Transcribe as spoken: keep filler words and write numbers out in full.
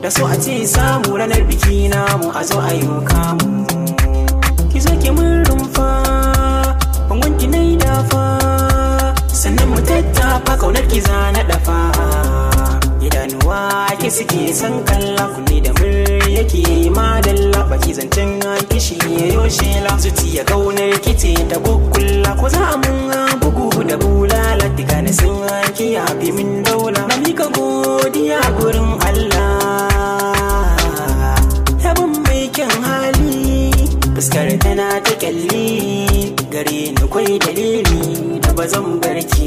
da so a ce samu ranar biki namu a zo a yi kamu. Ki zo ki mun rumfa bangon ki nai dafa sannan mu tattafa kaunar ki za na dafa. Idanuwa ki suke san kalla kunne da murya ki madalla baki zancen kishi yayo shela zuciya kaunar ki ce ta kukkulla ko za mun bugu da bulala diga na sun ki yafi min daula na mika godiya gurin Allah yabon mai kyan hali fuskar tana ta kyalli gare ni kwai dalili da bazan barki